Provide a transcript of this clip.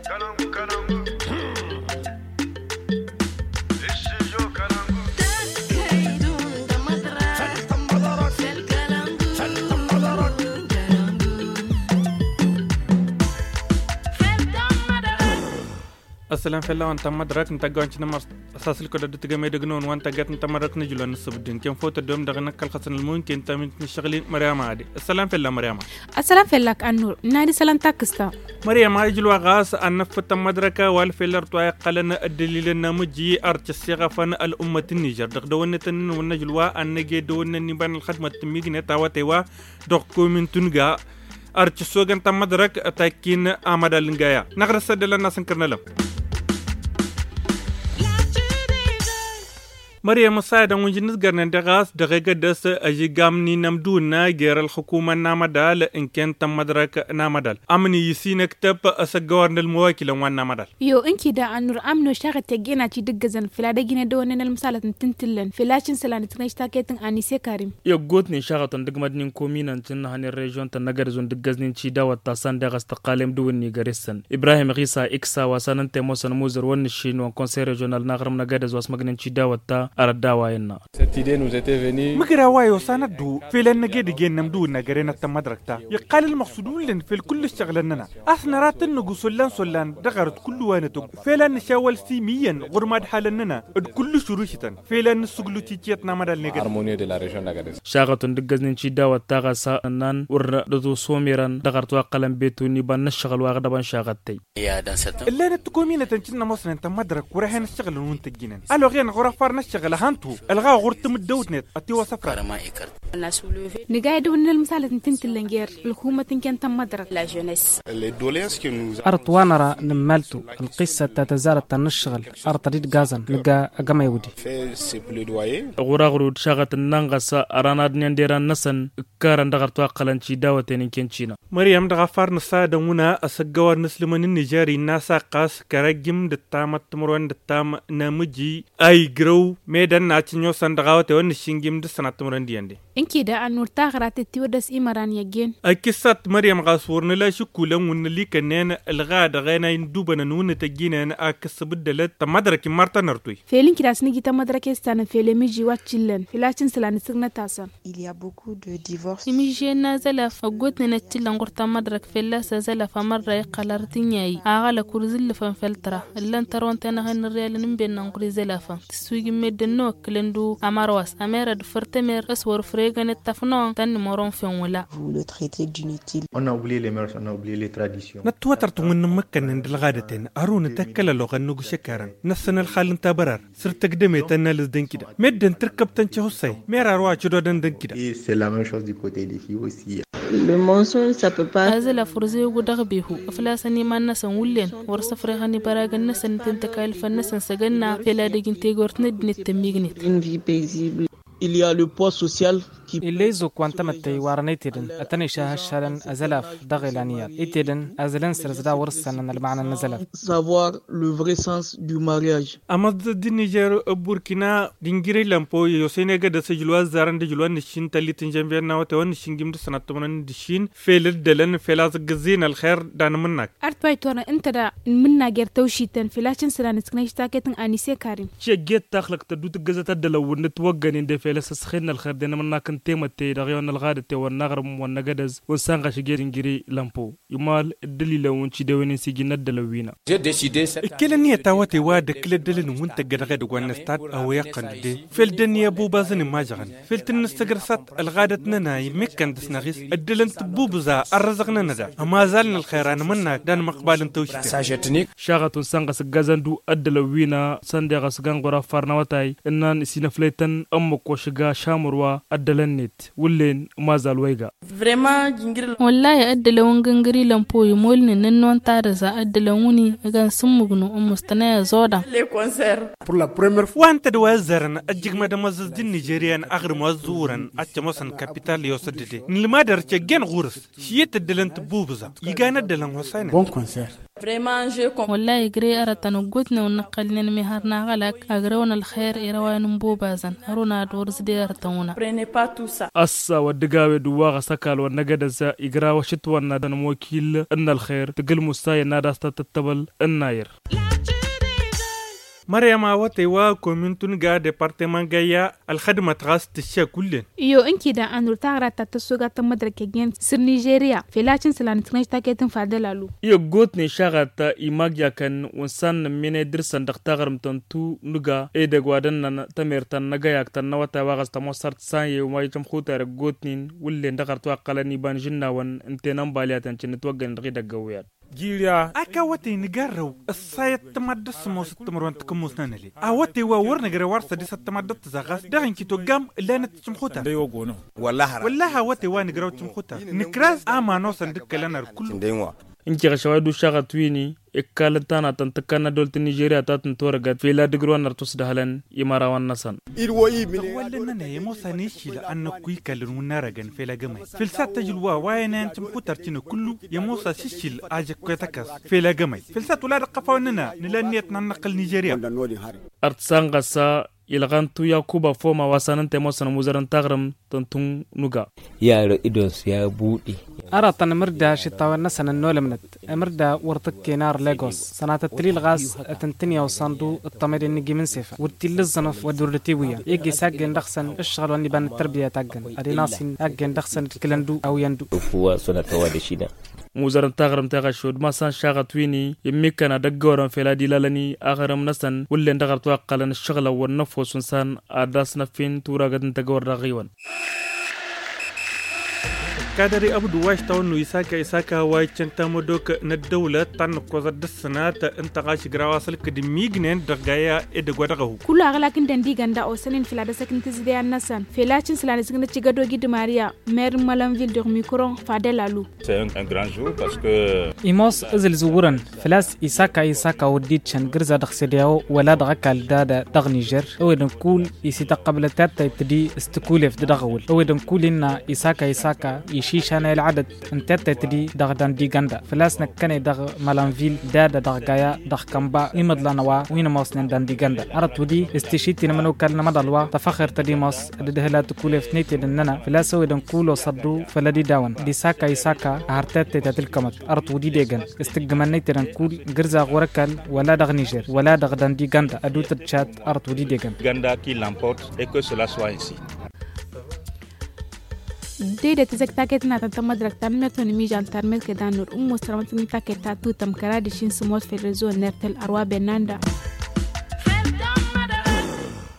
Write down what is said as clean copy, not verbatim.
السلام في الله وانت مدرك نتقو انت نمر اساس الكل دتقمي دقنون وانت قات نتمرك نجلو نصب الدين كم فوت الدوم دغنك الخصن الممكن انت من الشغلين مريم عادي السلام في الله مريم السلام في الله النور نادي سلام تاكستا مريم يجلو غاس ان نفت مدرك والفيلر توي قلنا الدليل النمجي ارت الصغفن الامه النيجر دغدونتن ونجلوا ان نجدون نبان الخدمه تميغنه تاوتيوا دوكو من تنغا ارت سوغن تمدرك تاكين امد لنغايا نغرس دلنا سنكرنا لهم مريم سعيد ونجنس قرن دغاس دغيق دس أجي قامني نمدونا غير الحكومة نامدال إن كان تمدرك نامدال أمني يسين اكتب أسقورن المواكلة وان نامدال يو إنكي دا أنور أمنو شاغة تجينا تي دقزن فلا دقينا دوانين المسالة تنتلن فلاشن سلانة تنشتاكيتن آنيسي كاريم يو قوتني شاغة دقمدنين كومينا تنها هني الريجون تنقرزون دقزنين تي داوة تاسان دغاس تقاليم دواني غريسن إبراهيم غيسا إكسا واسانن تيموسن موزر ونشين وان كونسي ريجونال ناغرم نقرز واسمقنين تي داوة Cette idée nous était venue. مقرا وايو ساندو في لان جدي جين نمدو نغرينا تمدركتا يقال المقصودون لن في كل شغلنا احنا راتن سلان دغرت كل وانتو في لان شاول سيميا غرماد حالنا كل شروشتن في لان سغلو تيتنا مدال نغر Harmonie de la région d'Agadez. شاغتون دغزنين شي داوة تاغا سانان ور دو سوميران دغرت قلم بيتو ني بان نشغل واغدبان شاغتي يا دانسات اللي نتكومينا تنشنا مصر انت مدرك ورهن الشغل وانت جينا الو غين غرفار نشغل هانتو الغا غرتم الدوتنت اتي وسفر كرما إكرت نقايد ون المسالة تنتلن غير الحكومة كان تمدرك لا جونيس Les doléances que nous أرط وانرا نمالتو القصة تتزارت تنشغل أرط ريد غازن نقا أقام يودي fait ces plaidoyers. غراغرود شاغت نانغسا اراناد نينديران نسن كارن دغرت قلن شي داوة تنين كنشينا مريم دغفار نسادا ونا اسقور نسلمن النيجاري ناسا قاس كراجم دتام تمرون دتام نمجي اي جرو ميدان ناتشنيو سندغاوتي ونشينجيم دسنا تمرون دياندي إنكي دا أنور تاغرات التودس إمران يجين أكسات مريم غاسورن لا شكولا ونلي كنين الغاد غينا يندوبنا نون تجينا أكس بدلت تمدرك مرتا نرتوي فيلين كراس نيجي تمدرك يستانا فيلي ميجي واتشلن فيلاشن سلان سغنا تاسان Il y a beaucoup de divorces. إميجي نازلف أقوتنا نتشلن غرطة مدرك فيلا سازلف مرة يقلارتينياي آغالا كورزل فنفلترا اللان ترون تانا هن الريال نمبين نغري زلافا تسويق ميدن نوك لندو أمارواس أميرا دفرتمير أسور فريغان التفنون تاني مورون فين ولا Vous le traitez d'inutile. On a oublié les mœurs, on a oublié les traditions. نتوترت من مكان عند الغادتين أرون تكلا لغة نوغ شكارا نسنا الخال انتا برار صرت قدمي تنا لزدن كده مدن تركب تنشي حسي ميرا روا جدودن دن كده Et c'est la même chose du côté des filles aussi. Le mensonge, ça peut pas. أزل فرزي وقدغ بيهو أفلاسني ما نسن ولين ورسفري غني براغ النسن تنتكايل فالنسن سجنا فيلا ديجن تيغورت ندن التميغنت Une vie paisible. Il y a le poids social qui إليزو كوانتمتي وارنيتيدن أتنيشا هشالن أزلاف دغيلانيات إتيدن أزلن سرزدا ورسن المعنى النزلاف savoir le vrai sens du mariage. أمد دي نيجر بوركينا دينجري لامبو يوسينيغا دس جلوا زارن دي جلوا نشين تالي تنجم بينا وتوان نشين جيم دس ناتمنن دشين فيل دلن فيلاز غزين الخير دان منك أرت بايتورا انت دا منا غير توشيتن فيلاشن سلان سغنيشتاكيتن آنيسي كاريم شي جيت تخلق تدوت غزتا دلو نتوغن اند فيلس سخين الخير دنا منك تيمتي دغيون الغادتي والنغرم والنغدز وسانغا شيغيرين جيري لامبو يمال الدليل ونشي دوين سيجي ندلوينا كلني تاوتي واد كل دلن وانت غدغد غونستاد او يقن دي فيل دنيا بوبازن ماجغن فيل تنستغرسات الغادتنا ناي مكن دسنغيس الدلن تبوبزا الرزقنا ندا اما زالنا الخيران منا دان مقبال توشي شاغتون سانغا سغازندو الدلوينا ساندغا سغانغورا فارناوتاي انان سينفليتن امكو شغا شامروا الدلنيت ولين مازال ويغا vraiment jingir wallahi addala wangangari lampo yimolni nannon tarza addala wuni gan sumugno umustana zoda Les concerts. Pour la première fois, وانت دوازرن اجيغما دمزز دي نيجيريان اغر مزورن اتموسن كابيتال يوسددي نلما درچ جن غورس شيت دلنت بوبزا يغانا دلن حسين bon concert. والله يجري أرتن قوتنا ونقلنا مهرنا غلق أجرون الخير إروان مبوبازن أرونا دورز ديارتونا أسا ودقاوي دواغ سكال ونقدزا إجرا وشتوانا دان موكيل إن الخير تقل مستايا ناداستا تتبل الناير مريم وتيوا كومنتون غا ديبارتمان غايا الخدمة تغاس تشا كلن iyo inki da an rutara ta suga ta madrake gen sir Nigeria filacin salan tnai taketin fadalalu iyo gotne shagata imagya kan wansan mine dirsan daktagar mtantu nuga ede gwadan nan tamertan nagayak tan nawata wagas ta mosart sanye umay jam khutar gotnin wulle ndakartu aqalani ban jinnawan intenan baliatan cin twagan rida gawiyat جيليا أكا واتي نجارو السايت تمدد سموس تمرون تكموس نانلي أواتي وور نجار وارسا دي ستمدد تزغاس داين كي توغام إلا نتشمخوتا ديو غونو والله واتي وانجراو تشمخوتا نكراز آما نوصل دك لنا الكل دينوا inki gashawadu shaga twini ikkalantana tantakana dolta Nigeria tatun toragat fila digruan nartus dahalan imarawan nasan ولنا يموسى نيشي لأن كويكا لنونارغن فيلا جمعي في السات تجلوا واينا انتم كترتين كله يموسى شيشيل آجا كويتاكاس فيلا جمعي في السات ولا رقفاوننا نلانيتنا نقل نيجيريا artsangasa ilgantu yakuba foma wasanante mosana muzaran tagram tantun nuga yaro idon su ya buɗe أرى مردا شتاونا سنة نولمنت مردا ورتك كينار ليغوس سنة التليل غاز أتنتنيا وصندو الطمير النجي من سيفا والتل الزنف ودورتيويا يجي ساقين دخسن الشغل واني بان التربية تاقن أريناسين أجين دخسن الكلندو أو يندو هو سنة توادشينا muzaran tagram taga shod masan shaga twini yimikana daggoran fela dilalani agaram nasan wulle ndagartu aqalan shagla wan nafosun san adas nafin turagadin tagwar ragiwan كادري أبو دواش تاونو إساكا واي تشنتامو دوك ندولة تان كوزا دسنات انتقاش غراواسل كدميغنين دغايا إدغوادغو كل أغلاكين دندي غندا أو سنين فلا دسكن تزيدي النسان فلاشين سلاني سكن تشيغادو جيد ماريا مير مالانفيل دور ميكرون فادلالو C'est un grand jour parce que إيموس إزل زورن فلاس إساكا وديتشن غرزا دخسيدياو ولا دغاكال دادا دغ نيجر أو نقول إسيتا قبل تاتا يبتدي استكولف دغول أو نقول إن إساكا شيشانا العدد انتت تدي دغ داندي غندا فلاسنا كان دغ مالانفيل دادا دغ غايا دغ كامبا يمدلانوا وين موسن داندي غندا ارت ودي استشيتي منو كلنا مدلوا تفخر تدي موس دهلا تكولف نيتي لننا فلاسو ودن كولو صدو فلدي داون دي ساكا هارتت تتلكمت ارت ودي ديغن استجمنيت نقول غرزا غوركال ولا دغ نيجر ولا دغ داندي غندا ادو تشات ارت ودي ديغن Ganda qui l'emporte et que cela soit ainsi. ديدا تزك تاكيتنا تتمدرك تنمية ونميجان ترميت كدانور أمو سرمتني تاكيتا توتم كرادي شين سموت في الرزو نرتل أروا بناندا